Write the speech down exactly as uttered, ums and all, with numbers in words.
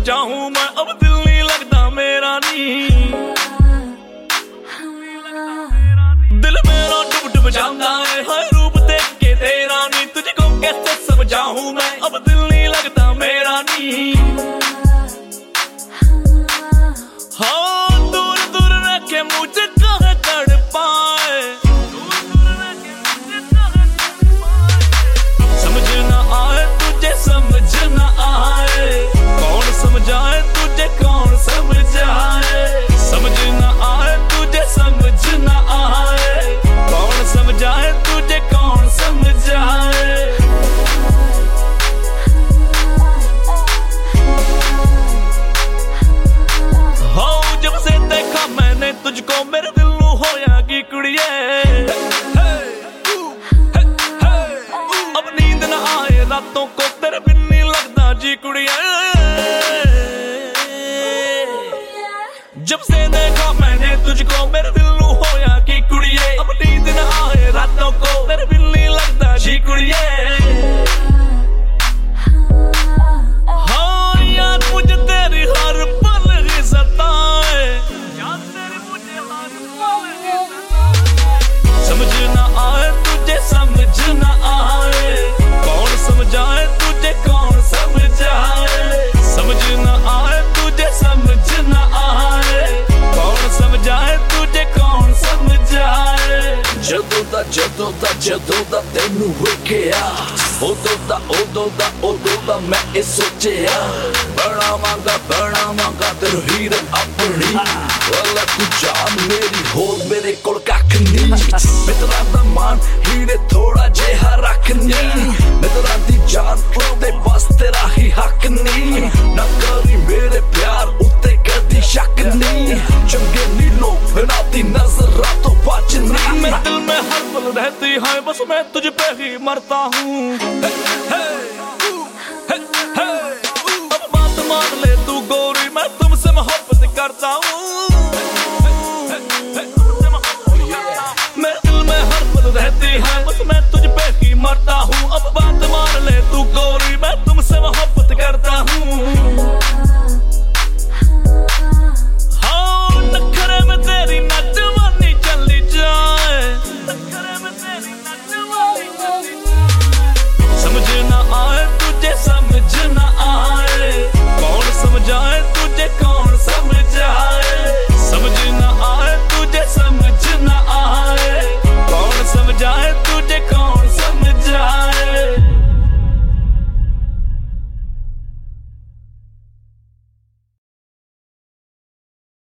जाऊं मैं, अब दिल नहीं लगता मेरा नी। दिल मेरा डूब डूब जाता है हर रूप देख के तेरा नी। तुझको कैसे समझाऊं मैं, अब दिल नहीं लगता मेरा नी। हाँ दूर दूर रह के मुझे कहे तड़ पाए, समझ ना आए तुझे समझ ना आए, कौन समझाए तुझे कौन समझाए। समझ ना आए तुझे समझ ना आए, कौन समझाए तुझे कौन समझाए। हो जब से देखा मैंने तुझको मेरे दिल नू होया की कुड़िए। अब नींद ना आए रातों को तेरे बिन नहीं लगता जी कुड़िए। जब से देखा मैंने तुझको मेरे दिल नू होया की कुड़िए। अब नींद ना आए रातों को तेरे बिन नहीं लगता जी कुड़िए। हाँ याद मुझे तेरी हर पल ही सताए, याद तेरी मुझे हर पल ही सताए। समझ ना आए तुझे समझ ना आए, कौन समझाए तुझे कौन समझाए। समझ ना आए तुझे समझ ना आए, कौन समझाए तुझे कौन समझाए। ਜਦੋਂ ਦਾ ਜਦੋਂ ਦਾ ਜਦੋਂ ਦਾ ਤੈਨੂੰ ਵੇਖਿਆ, ਉਦੋਂ ਦਾ ਉਦੋਂ ਦਾ ਉਦੋਂ ਦਾ ਮੈਂ ਇਹ ਸੋਚਿਆ, ਬਣਾਵਾਂਗਾ ਬਣਾਵਾਂਗਾ ਤੇਰੀ ਹੀਰ ਆਪਣੀ। ਵਾਲਾ ਤੂੰ ਜਾਨ ਮੇਰੀ ਹੋਰ ਮੇਰੇ ਕੋਲ ਕੱਖ ਨਹੀਂ। ਮਿੱਤਰਾਂ ਦਾ ਮਾਨ ਹੀਰੇ ਥੋੜਾ ਜਿਹਾ ਰੱਖਨੀ, ਮਿੱਤਰਾਂ ਦੀ ਜਾਨ ਉੱਤੇ ਬਸ ਤੇਰਾ ਹੀ ਹੱਕ ਨਹੀਂ। ਨਾ ਕਰੀ ਮੇਰੇ ਪਿਆਰ ਉੱਤੇ ਕਦੀ ਸ਼ੱਕ ਨਹੀਂ, ਚੰਗੇ ਨੀ ਲੋਕ ਨਾ ਦੀ ਨਜ਼ਰਾਂ ਤੋਂ ਬਚਨੀ। मैं दिल में हर पल रहती है बस मैं तुझ पे ही मरता हूँ। अब बात मान ले तू गोरी, मैं तुमसे मोहब्बत करता हूँ। मैं दिल में हर पल रहती है बस मैं तुझ पे ही मरता हूँ। अब बात